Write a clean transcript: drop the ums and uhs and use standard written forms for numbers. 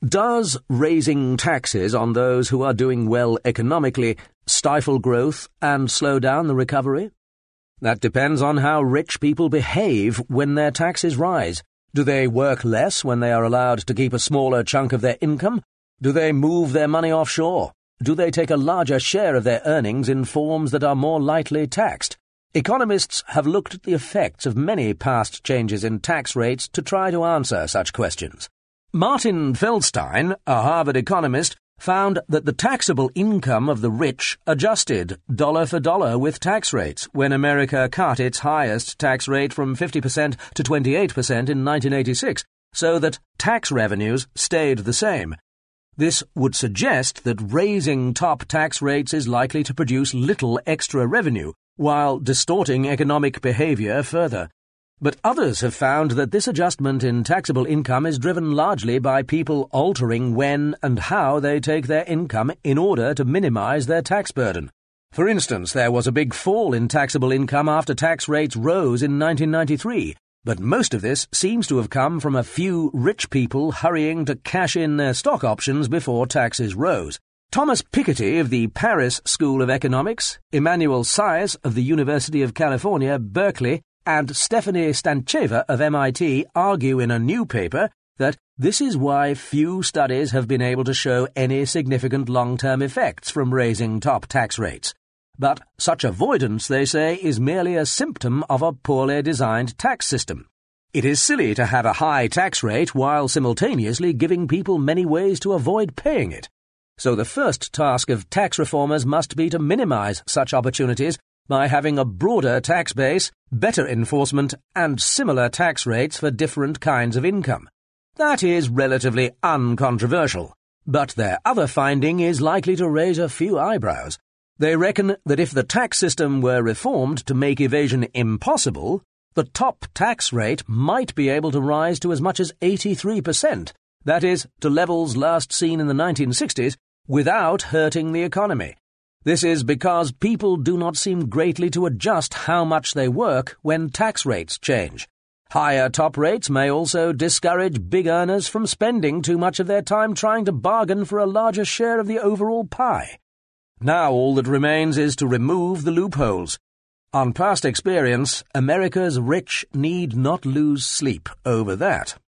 Does raising taxes on those who are doing well economically stifle growth and slow down the recovery? That depends on how rich people behave when their taxes rise. Do they work less when they are allowed to keep a smaller chunk of their income? Do they move their money offshore? Do they take a larger share of their earnings in forms that are more lightly taxed? Economists have looked at the effects of many past changes in tax rates to try to answer such questions. Martin Feldstein, a Harvard economist, found that the taxable income of the rich adjusted dollar for dollar with tax rates when America cut its highest tax rate from 50% to 28% in 1986, so that tax revenues stayed the same. This would suggest that raising top tax rates is likely to produce little extra revenue, while distorting economic behavior further. But others have found that this adjustment in taxable income is driven largely by people altering when and how they take their income in order to minimize their tax burden. For instance, there was a big fall in taxable income after tax rates rose in 1993, but most of this seems to have come from a few rich people hurrying to cash in their stock options before taxes rose. Thomas Piketty of the Paris School of Economics, Emmanuel Saez of the University of California, Berkeley, and Stephanie Stancheva of MIT argue in a new paper that this is why few studies have been able to show any significant long-term effects from raising top tax rates. But such avoidance, they say, is merely a symptom of a poorly designed tax system. It is silly to have a high tax rate while simultaneously giving people many ways to avoid paying it. So the first task of tax reformers must be to minimize such opportunities by having a broader tax base, better enforcement, and similar tax rates for different kinds of income. That is relatively uncontroversial, but their other finding is likely to raise a few eyebrows. They reckon that if the tax system were reformed to make evasion impossible, the top tax rate might be able to rise to as much as 83%, that is, to levels last seen in the 1960s, without hurting the economy. This is because people do not seem greatly to adjust how much they work when tax rates change. Higher top rates may also discourage big earners from spending too much of their time trying to bargain for a larger share of the overall pie. Now all that remains is to remove the loopholes. On past experience, America's rich need not lose sleep over that.